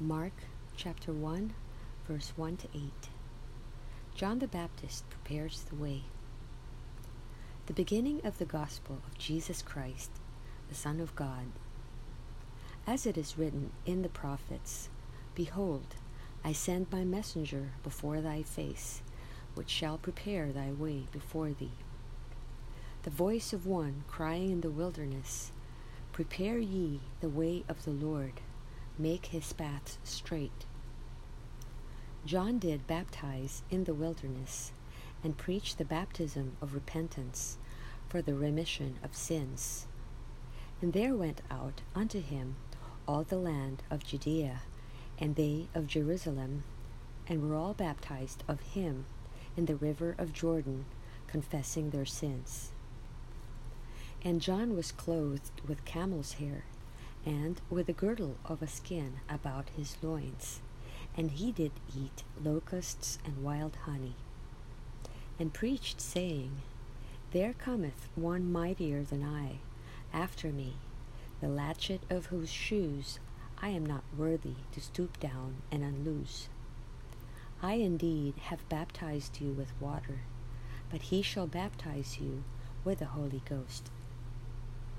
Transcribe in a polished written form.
Mark chapter 1, verse 1 to 8. John the Baptist prepares the way. The beginning of the gospel of Jesus Christ, the Son of God. As it is written in the prophets, Behold, I send my messenger before thy face, which shall prepare thy way before thee. The voice of one crying in the wilderness, Prepare ye the way of the Lord, make his paths straight. John did baptize in the wilderness, and preach the baptism of repentance for the remission of sins. And there went out unto him all the land of Judea, and they of Jerusalem, and were all baptized of him in the river of Jordan, confessing their sins. And John was clothed with camel's hair, and with a girdle of a skin about his loins, and he did eat locusts and wild honey, and preached, saying, There cometh one mightier than I after me, the latchet of whose shoes I am not worthy to stoop down and unloose. I indeed have baptized you with water, but he shall baptize you with the Holy Ghost.